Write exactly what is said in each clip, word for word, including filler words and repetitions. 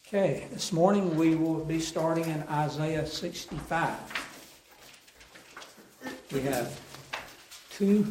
Okay, this morning we will be starting in Isaiah sixty-five. We have two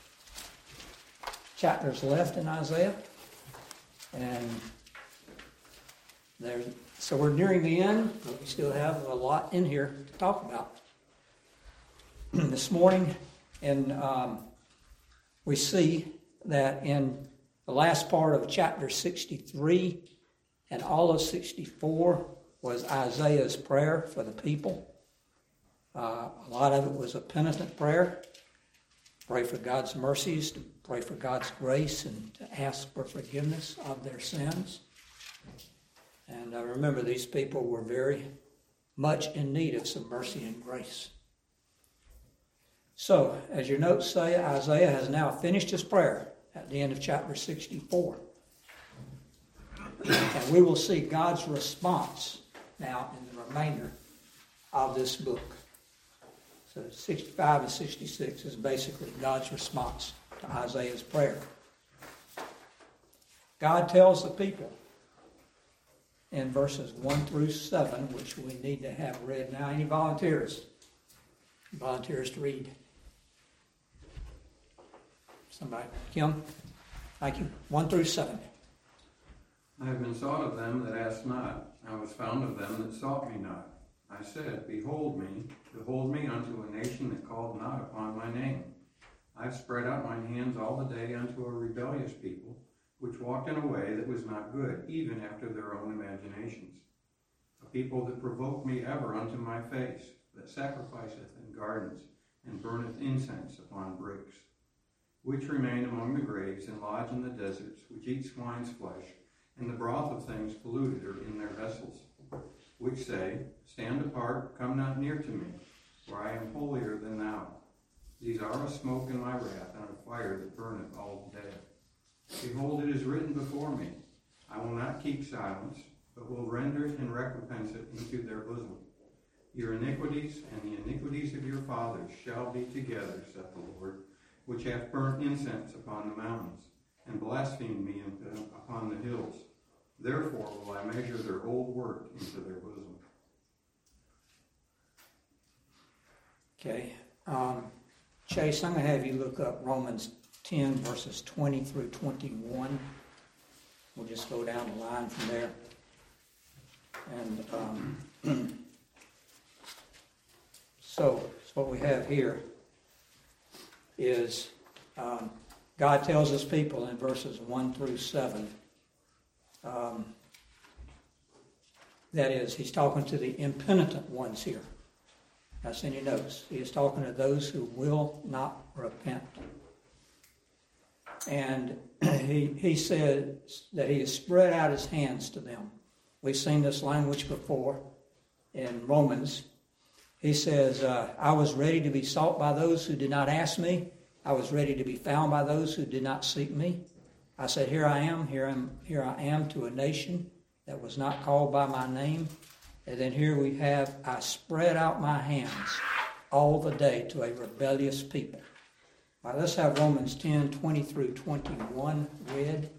chapters left in Isaiah, and there, so we're nearing the end, but we still have a lot in here to talk about. This morning, and um, we see that in the last part of chapter sixty-three and all of sixty-four was Isaiah's prayer for the people. Uh, a lot of it was a penitent prayer. Pray for God's mercies, to pray for God's grace, and to ask for forgiveness of their sins. And uh, remember, these people were very much in need of some mercy and grace. So, as your notes say, Isaiah has now finished his prayer at the end of chapter sixty-four. And we will see God's response now in the remainder of this book. So sixty-five and sixty-six is basically God's response to Isaiah's prayer. God tells the people in verses one through seven, which we need to have read now. Any volunteers? Volunteers to read? Somebody? Kim? Thank you. one through seven. I have been sought of them that asked not. I was found of them that sought me not. I said, Behold me, behold me unto a nation that called not upon my name. I've spread out mine hands all the day unto a rebellious people, which walked in a way that was not good, even after their own imaginations. A people that provoke me ever unto my face, that sacrificeth in gardens, and burneth incense upon bricks, which remain among the graves, and lodge in the deserts, which eat swine's flesh, and the broth of things polluted are in their vessels, which say, Stand apart, come not near to me, for I am holier than thou. These are a smoke in my wrath, and a fire that burneth all the day. Behold, it is written before me, I will not keep silence, but will render it and recompense it into their bosom. Your iniquities and the iniquities of your fathers shall be together, saith the Lord, which hath burnt incense upon the mountains, and blasphemed me upon the hills. Therefore will I measure their old work into their bosom. Okay. Um, Chase, I'm going to have you look up Romans ten, verses twenty through twenty-one. We'll just go down the line from there. And um, so, so what we have here is um, God tells his people in verses one through seven, um, that is, he's talking to the impenitent ones here. That's in your notes. He is talking to those who will not repent. And he, he said that he has spread out his hands to them. We've seen this language before in Romans. He says, uh, I was ready to be sought by those who did not ask me. I was ready to be found by those who did not seek me. I said, here I am, here I am, here I am to a nation that was not called by my name. And then here we have, I spread out my hands all the day to a rebellious people. All right, let's have Romans ten, twenty through twenty-one read.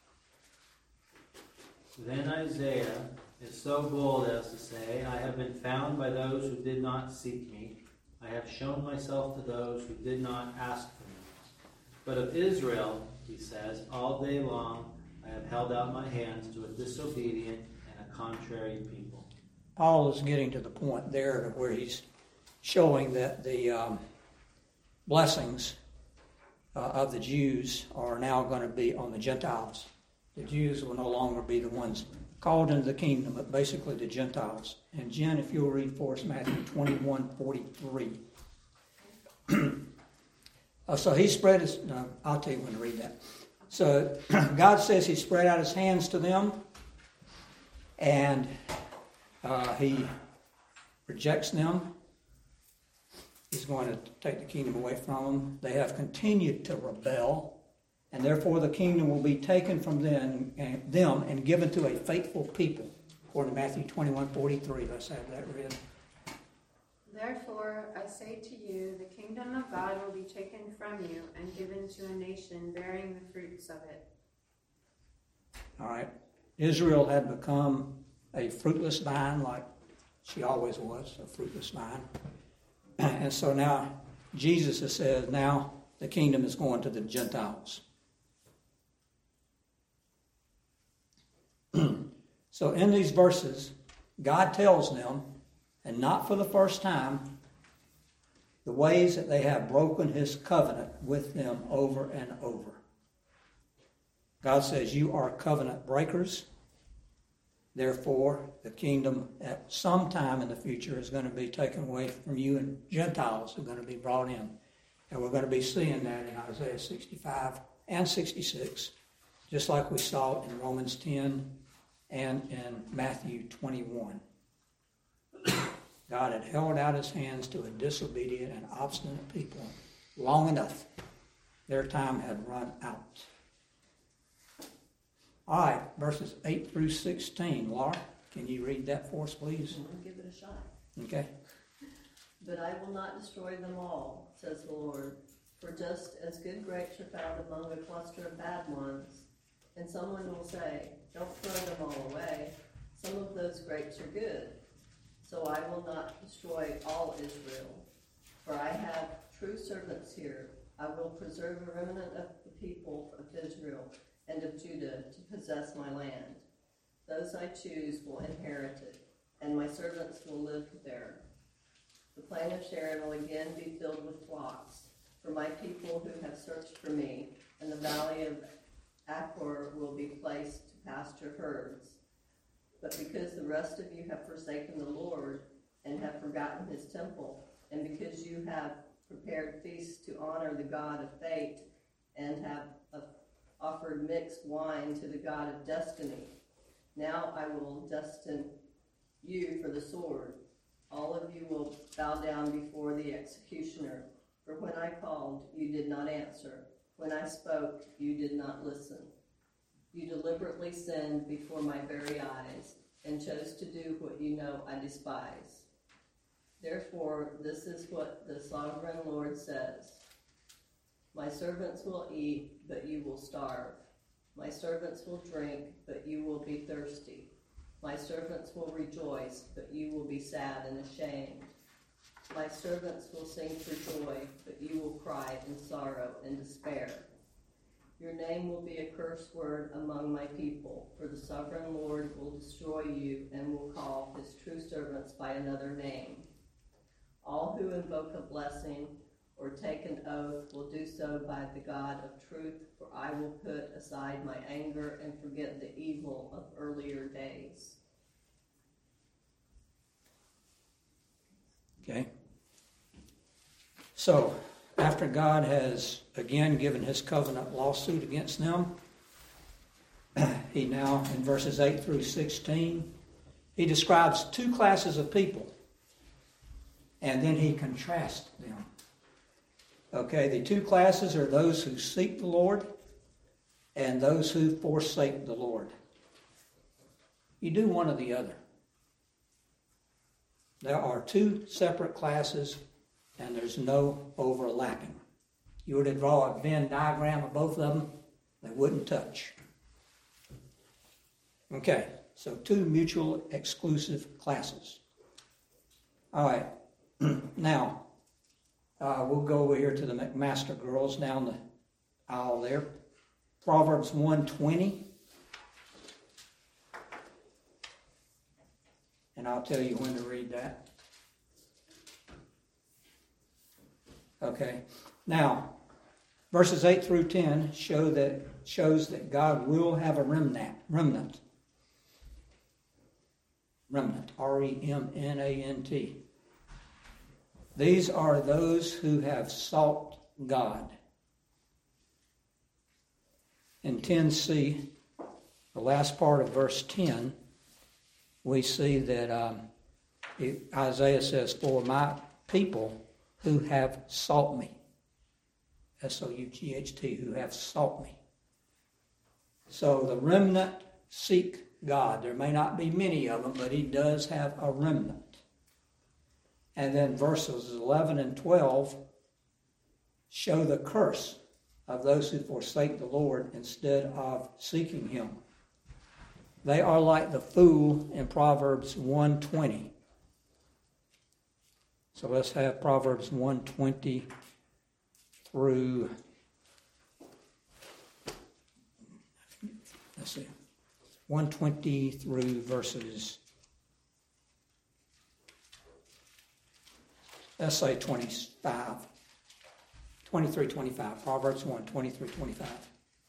Then Isaiah is so bold as to say, I have been found by those who did not seek me. I have shown myself to those who did not ask for me. But of Israel, he says, all day long I have held out my hands to a disobedient and a contrary people. Paul is getting to the point there where he's showing that the um, blessings uh, of the Jews are now going to be on the Gentiles. The Jews will no longer be the ones called into the kingdom, but basically the Gentiles. And Jen, if you'll read for us Matthew twenty-one forty-three. uh, so he spread his, no, I'll tell you when to read that. So God says he spread out his hands to them, and uh, he rejects them. He's going to take the kingdom away from them. They have continued to rebel, and therefore the kingdom will be taken from them and, them and given to a faithful people. According to Matthew twenty-one forty-three. Let's have that read. Therefore, I say to you, the kingdom of God will be taken from you and given to a nation bearing the fruits of it. All right. Israel had become a fruitless vine like she always was, a fruitless vine. And so now Jesus says, now the kingdom is going to the Gentiles. So in these verses, God tells them, and not for the first time, the ways that they have broken his covenant with them over and over. God says, you are covenant breakers. Therefore, the kingdom at some time in the future is going to be taken away from you, and Gentiles are going to be brought in. And we're going to be seeing that in Isaiah sixty-five and sixty-six, just like we saw in Romans ten and in Matthew twenty-one. God had held out his hands to a disobedient and obstinate people long enough. Their time had run out. All right, verses eight through sixteen. Laura, can you read that for us, please? I'll give it a shot. Okay. But I will not destroy them all, says the Lord. For just as good grapes are found among a cluster of bad ones, and someone will say, don't throw them all away, some of those grapes are good. So I will not destroy all Israel. For I have true servants here. I will preserve a remnant of the people of Israel and of Judah to possess my land. Those I choose will inherit it, and my servants will live there. The plain of Sharon will again be filled with flocks, for my people who have searched for me, and the valley of Achor will be placed to pasture herds. But because the rest of you have forsaken the Lord, and have forgotten his temple, and because you have prepared feasts to honor the God of fate, and have uh, offered mixed wine to the God of destiny, now I will destine you for the sword. All of you will bow down before the executioner. For when I called, you did not answer. When I spoke, you did not listen. You deliberately sinned before my very eyes, and chose to do what you know I despise. Therefore, this is what the sovereign Lord says. My servants will eat, but you will starve. My servants will drink, but you will be thirsty. My servants will rejoice, but you will be sad and ashamed. My servants will sing for joy, but you will cry in sorrow and despair. Your name will be a curse word among my people, for the sovereign Lord will destroy you and will call his true servants by another name. All who invoke a blessing or take an oath will do so by the God of truth, for I will put aside my anger and forget the evil of earlier days. Okay. So, after God has again given his covenant lawsuit against them, he now, in verses eight through sixteen, he describes two classes of people, and then he contrasts them. Okay, the two classes are those who seek the Lord and those who forsake the Lord. You do one or the other. There are two separate classes, and there's no overlapping. You were to draw a Venn diagram of both of them, they wouldn't touch. Okay, so two mutual exclusive classes. All right, now, uh, we'll go over here to the McMaster girls down the aisle there. Proverbs one twenty. And I'll tell you when to read that. Okay. Now, verses eight through ten show that shows that God will have a remnant. Remnant. Remnant. R E M N A N T. These are those who have sought God. In ten C, the last part of verse ten, we see that um, it, Isaiah says, for my people who have sought me. S O U G H T, who have sought me. So the remnant seek God. There may not be many of them, but he does have a remnant. And then verses eleven and twelve show the curse of those who forsake the Lord instead of seeking him. they are like the fool in Proverbs one twenty. So let's have Proverbs one twenty through, let's see, one twenty through verses, let's say twenty-five, twenty-three, twenty-five, Proverbs one, twenty-three, twenty-five.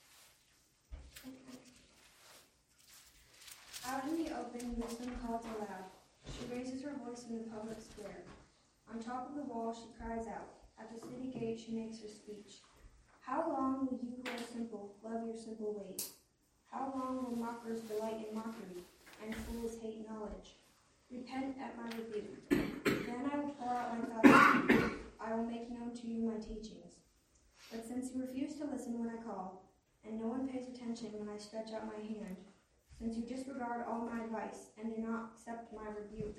Out in the open, wisdom calls aloud. She raises her voice in the public square. On top of the wall, she cries out. At the city gate, she makes her speech. How long will you who are simple love your simple ways? How long will mockers delight in mockery, and fools hate knowledge? Repent at my rebuke. Then I will pour out my thoughts to you. I will make known to you my teachings. But since you refuse to listen when I call, and no one pays attention when I stretch out my hand, since you disregard all my advice and do not accept my rebuke.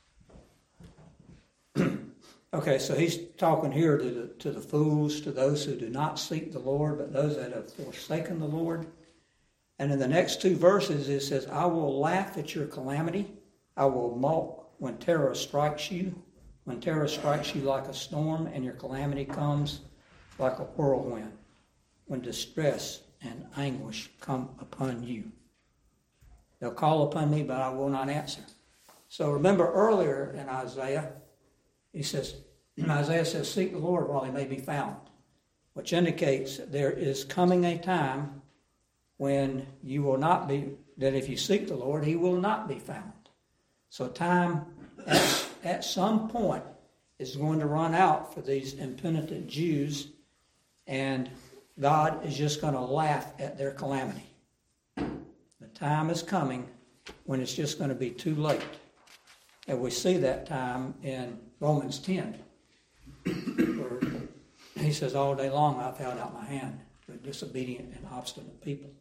Okay, so he's talking here to the, to the fools, to those who do not seek the Lord, but those that have forsaken the Lord. And in the next two verses it says, I will laugh at your calamity. I will mock when terror strikes you. When terror strikes you like a storm and your calamity comes like a whirlwind. When distress and anguish come upon you. They'll call upon me, but I will not answer. So remember earlier in Isaiah, he says, Isaiah says, seek the Lord while he may be found, which indicates that there is coming a time when you will not be, that if you seek the Lord, he will not be found. So time at, at some point is going to run out for these impenitent Jews, and God is just going to laugh at their calamity. The time is coming when it's just going to be too late. And we see that time in Romans ten, where he says, all day long I've held out my hand for disobedient and obstinate people.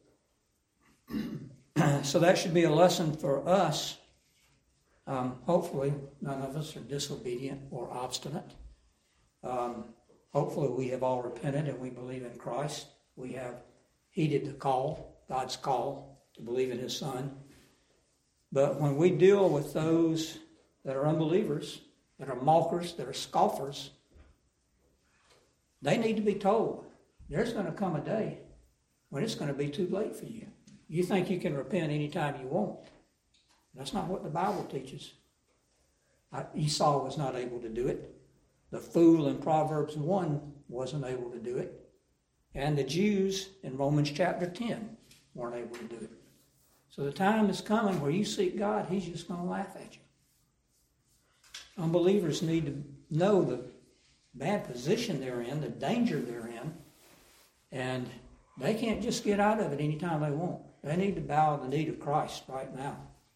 So that should be a lesson for us. Um, hopefully none of us are disobedient or obstinate. Um, hopefully we have all repented and we believe in Christ. We have heeded the call, God's call to believe in his Son. But when we deal with those that are unbelievers, that are mockers, that are scoffers, they need to be told, there's going to come a day when it's going to be too late for you. You think you can repent anytime you want. That's not what the Bible teaches. Esau was not able to do it. The fool in Proverbs one wasn't able to do it. And the Jews in Romans chapter ten weren't able to do it. So the time is coming where you seek God, he's just going to laugh at you. Unbelievers need to know the bad position they're in, the danger they're in, and they can't just get out of it anytime they want. They need to bow the knee to Christ right now.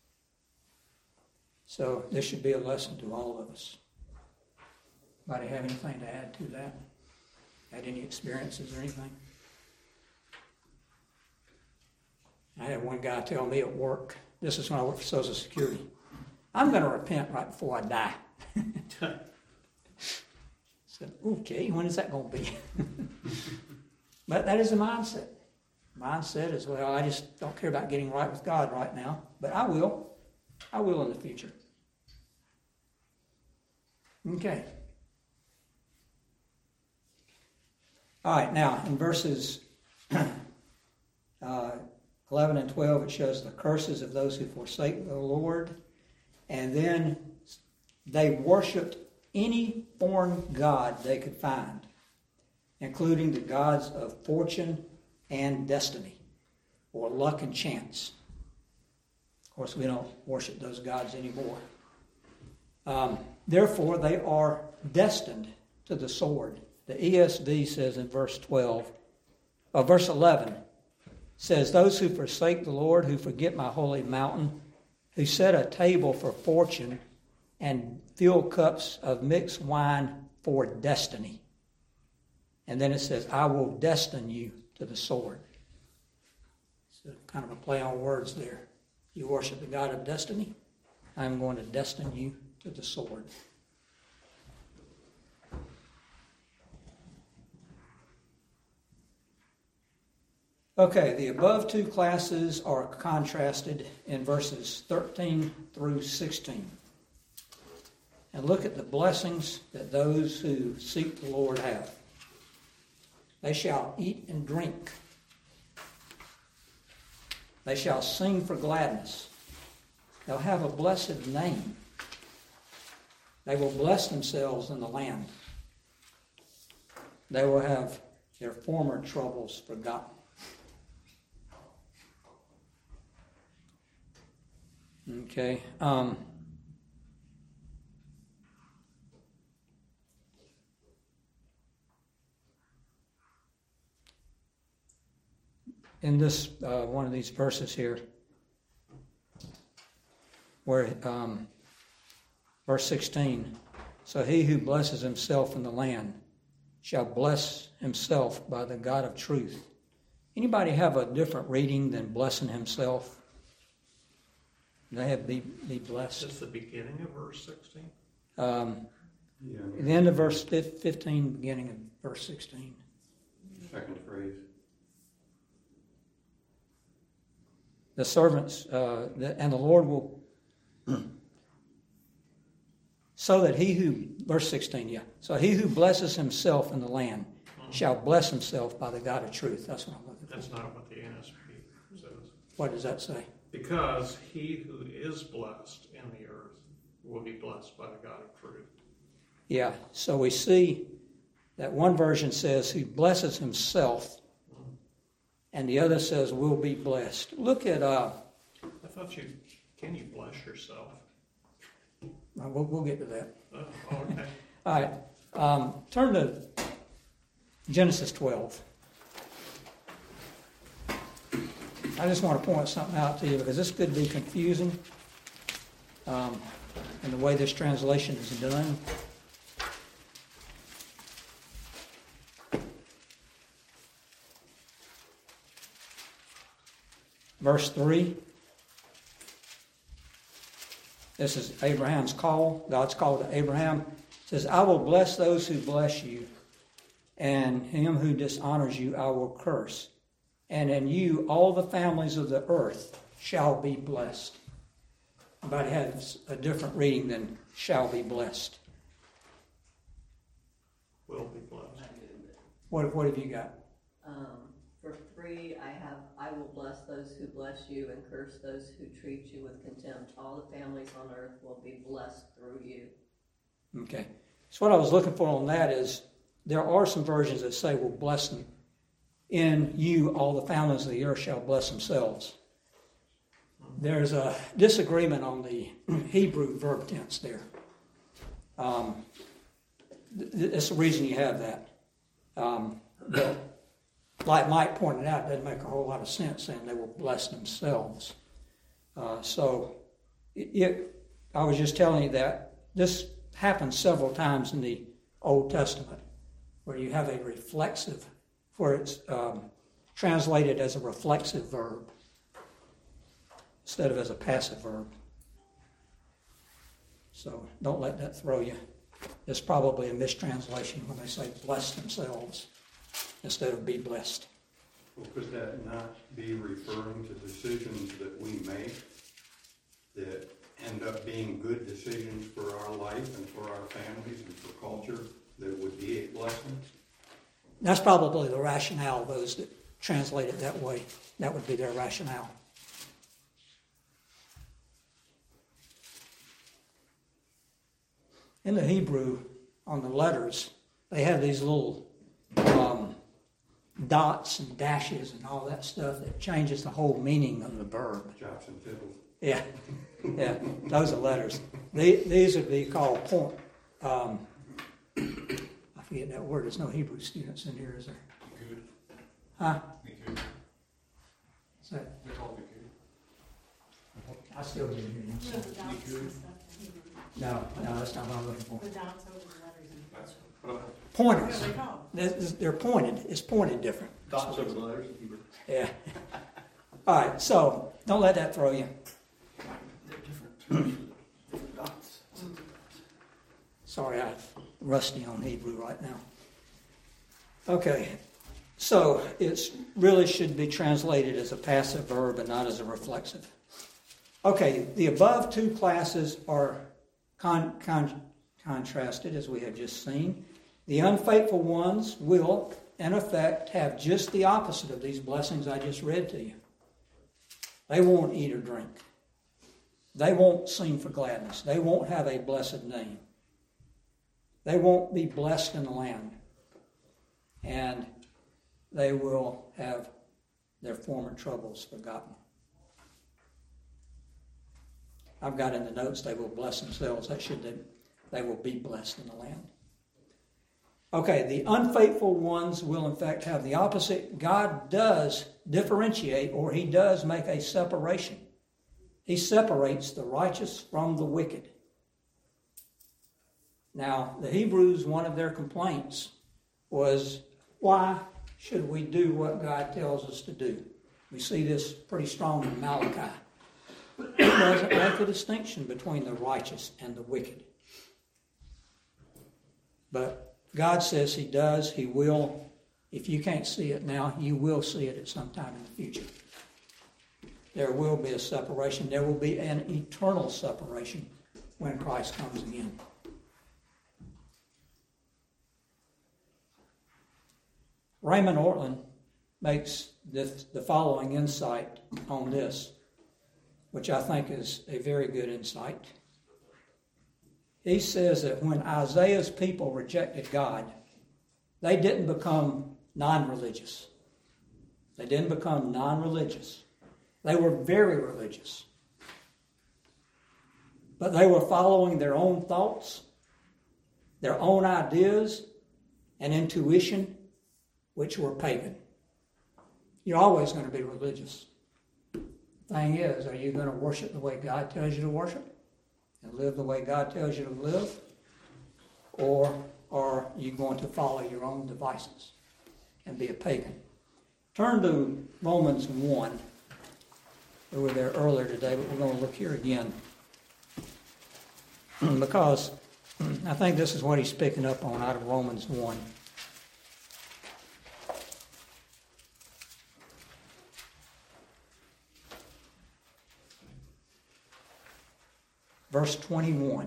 So this should be a lesson to all of us. Anybody have anything to add to that? Had any experiences or anything? I had one guy tell me at work, this is when I worked for Social Security, I'm going to repent right before I die. I said, okay, when is that going to be? But that is the mindset. Mindset is, well, I just don't care about getting right with God right now, but I will. I will in the future. Okay. All right, now in verses uh, eleven and twelve, it shows the curses of those who forsake the Lord. And then they worshipped any foreign god they could find, including the gods of fortune and destiny, or luck and chance. Of course, we don't worship those gods anymore. Um, therefore, they are destined to the sword. The E S V says in verse twelve, uh, verse eleven, says, those who forsake the Lord, who forget my holy mountain, who set a table for fortune and fill cups of mixed wine for destiny. And then it says, I will destine you to the sword. It's a kind of a play on words there. You worship the God of destiny, I'm going to destine you to the sword. Okay, the above two classes are contrasted in verses thirteen through sixteen. And look at the blessings that those who seek the Lord have. They shall eat and drink. They shall sing for gladness. They'll have a blessed name. They will bless themselves in the land. They will have their former troubles forgotten. Okay. Um, in this, uh, one of these verses here, where um, verse sixteen, so he who blesses himself in the land shall bless himself by the God of truth. Anybody have a different reading than blessing himself? They have be, be blessed. It's the beginning of verse sixteen. Um, Yeah. the end of verse fifteen, beginning of verse sixteen. Second phrase. The servants, uh, the, and the Lord will, so that he who, verse sixteen, yeah, so he who blesses himself in the land shall bless himself by the God of truth. That's what I'm looking for. That's not what the N S B says. What does that say? Because he who is blessed in the earth will be blessed by the God of truth. Yeah, so we see that one version says who blesses himself, and the other says will be blessed. Look at, uh, I thought you, can you bless yourself? we'll, we'll get to that. Oh, okay. All right, um, turn to Genesis twelve. I just want to point something out to you because this could be confusing um, in the way this translation is done. Verse three. This is Abraham's call. God's call to Abraham. It says, I will bless those who bless you, and him who dishonors you I will curse. And in you all the families of the earth shall be blessed. Everybody has a different reading than shall be blessed. Will be blessed. What, what have you got? Um, for three, I have, I will bless those who bless you and curse those who treat you with contempt. All the families on earth will be blessed through you. Okay. So what I was looking for on that is there are some versions that say will bless them. In you all the families of the earth shall bless themselves. There's a disagreement on the Hebrew verb tense there. Um, th- that's the reason you have that. Um, but like Mike pointed out, it doesn't make a whole lot of sense saying they will bless themselves. Uh, so it, it, I was just telling you that this happens several times in the Old Testament where you have a reflexive, where it's um, translated as a reflexive verb instead of as a passive verb. So don't let that throw you. It's probably a mistranslation when they say bless themselves instead of be blessed. Well, could that not be referring to decisions that we make that end up being good decisions for our life and for our families and for culture that would be a blessing? That's probably the rationale of those that translate it that way. That would be their rationale. In the Hebrew, on the letters, they have these little um, dots and dashes and all that stuff that changes the whole meaning of the verb. Jots and tittles. Yeah, yeah, those are letters. They, these would be called point. Um, I forget that word. There's no Hebrew students in here, is there? Good. Huh? Good. So, They're called good. I still didn't hear you. No, the dots and stuff. No, no, that's not what I'm looking for. The dots over the letters and. That's what I- Pointers. What are they called? They're they're pointed. It's pointed different. Dots over the letters in Hebrew. Yeah. All right, so don't let that throw you. They're different terms for different dots. Sorry, I'm rusty on Hebrew right now. Okay, So it really should be translated as a passive verb and not as a reflexive. Okay, the above two classes are con- con- contrasted, as we have just seen. The unfaithful ones will, in effect, have just the opposite of these blessings I just read to you. They won't eat or drink. They won't sing for gladness. They won't have a blessed name. They won't be blessed in the land. And they will have their former troubles forgotten. I've got in the notes, they will bless themselves. That should they, they will be blessed in the land. Okay, the unfaithful ones will in fact have the opposite. God does differentiate, or he does make a separation. He separates the righteous from the wicked. Now, the Hebrews, one of their complaints was, why should we do what God tells us to do? We see this pretty strong in Malachi. He doesn't make a distinction between the righteous and the wicked. But God says he does, he will. If you can't see it now, you will see it at some time in the future. There will be a separation. There will be an eternal separation when Christ comes again. Raymond Ortlund makes this, the following insight on this, which I think is a very good insight. He says that when Isaiah's people rejected God, they didn't become non-religious. They didn't become non-religious. They were very religious. But they were following their own thoughts, their own ideas, and intuition, which were pagan. You're always going to be religious. The thing is, are you going to worship the way God tells you to worship and live the way God tells you to live? Or are you going to follow your own devices and be a pagan? Turn to Romans one. We were there earlier today, but we're going to look here again. Because I think this is what he's picking up on out of Romans one. Verse twenty-one.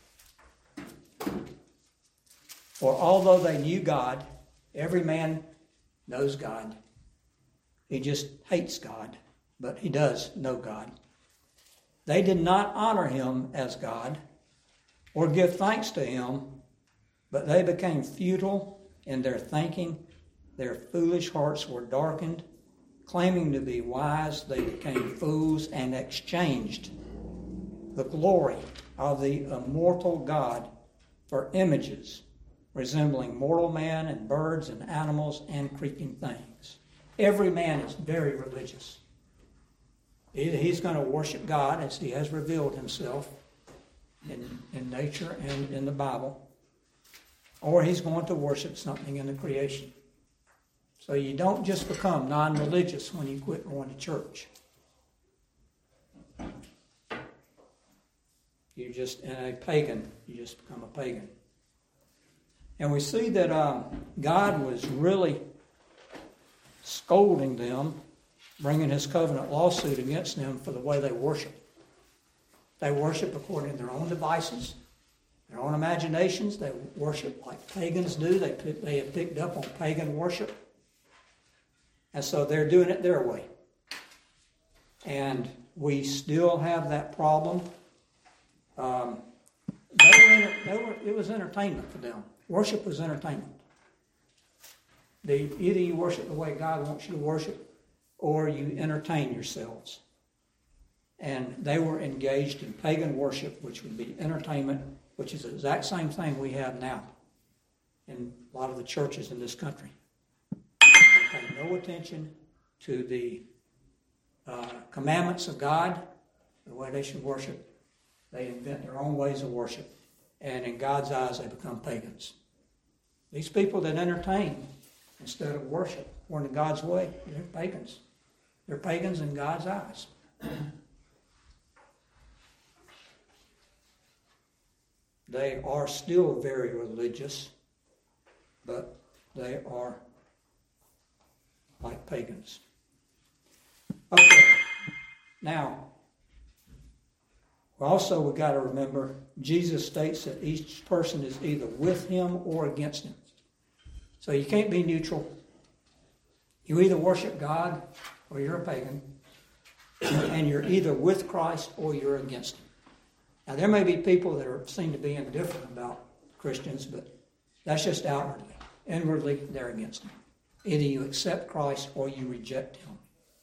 For although they knew God, every man knows God. He just hates God, but he does know God. They did not honor him as God or give thanks to him, but they became futile in their thinking. Their foolish hearts were darkened. Claiming to be wise, they became fools and exchanged the glory of the immortal God for images resembling mortal man and birds and animals and creeping things. Every man is very religious. Either he's going to worship God as he has revealed himself in, in nature and in the Bible, or he's going to worship something in the creation. So you don't just become non-religious when you quit going to church. You're just in a pagan. You just become a pagan. And we see that um, God was really scolding them, bringing his covenant lawsuit against them for the way they worship. They worship according to their own devices, their own imaginations. They worship like pagans do. They, they have picked up on pagan worship. And so they're doing it their way. And we still have that problem. Um, they were, they were, it was entertainment for them. Worship was entertainment. They, either you worship the way God wants you to worship, or you entertain yourselves. And they were engaged in pagan worship, which would be entertainment, which is the exact same thing we have now in a lot of the churches in this country. They pay no attention to the uh, commandments of God, the way they should worship. They invent their own ways of worship. And in God's eyes, they become pagans. These people that entertain instead of worship, according to God's way, they're pagans. They're pagans in God's eyes. They are still very religious, but they are like pagans. Okay, now, also we got to remember, Jesus states that each person is either with him or against him. So you can't be neutral. You either worship God or you're a pagan, and you're either with Christ or you're against him. Now there may be people that are seen to be indifferent about Christians, but that's just outwardly. Inwardly, they're against him. Either you accept Christ or you reject him.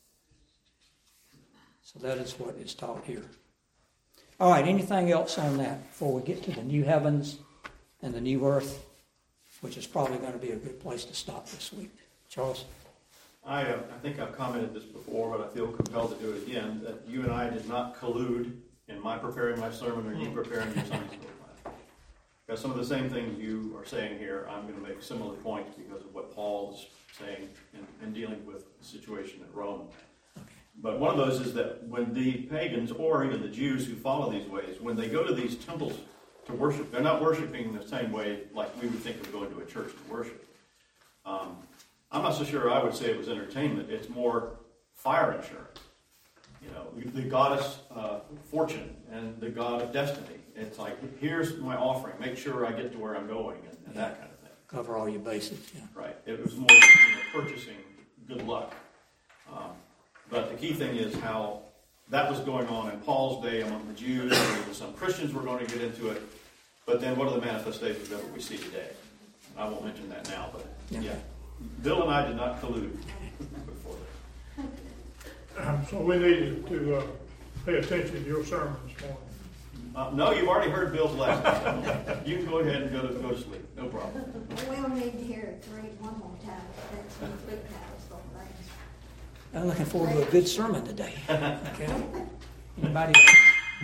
So that is what is taught here. All right, anything else on that before we get to the new heavens and the new earth, which is probably going to be a good place to stop this week. Charles? I, uh, I think I've commented this before, but I feel compelled to do it again, that you and I did not collude in my preparing my sermon or you preparing your Sunday school class. Because some of the same things you are saying here, I'm going to make similar points because of what Paul is saying in, in dealing with the situation at Rome. But one of those is that when the pagans, or even the Jews who follow these ways, when they go to these temples to worship, they're not worshiping the same way like we would think of going to a church to worship. Um, I'm not so sure I would say it was entertainment. It's more fire insurance. You know, the goddess uh, fortune and the god of destiny. It's like, here's my offering. Make sure I get to where I'm going and, and Yeah. that kind of thing. Cover all your bases, yeah. Right. It was more you know, purchasing good luck. Um, but the key thing is how that was going on in Paul's day among the Jews. And some Christians were going to get into it. But then what are the manifestations of it we see today? I won't mention that now, but Yeah. yeah. Bill and I did not collude before that. So we need to uh, pay attention to your sermon this morning. Uh, no, you've already heard Bill's last time. You can go ahead and go to go to sleep. No problem. We'll need to hear it read one more time. That's the big house, don't things. I'm looking forward to a good sermon today. Okay. Anybody else?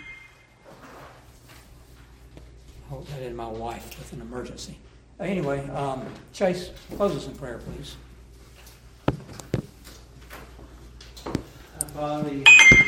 I hope that isn't my wife with an emergency. Anyway, um, Chase, close us in prayer, please. Father,